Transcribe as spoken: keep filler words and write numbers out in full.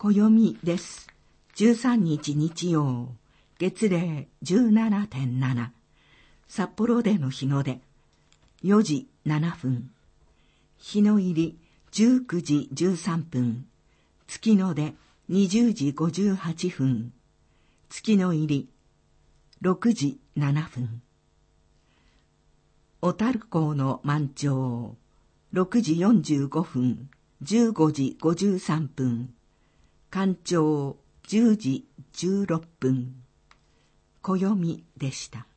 暦です。じゅうさんにち日曜、月齢 じゅうななてんなな、札幌での日の出、よじななふん、日の入りじゅうくじじゅうさんぷん、月の出にじゅうじごじゅうはっぷん、月の入りろくじななふん。小樽港の満潮、ろくじよんじゅうごふん、じゅうごじごじゅうさんぷん、干潮じゅうじじゅうろっぷん。暦でした。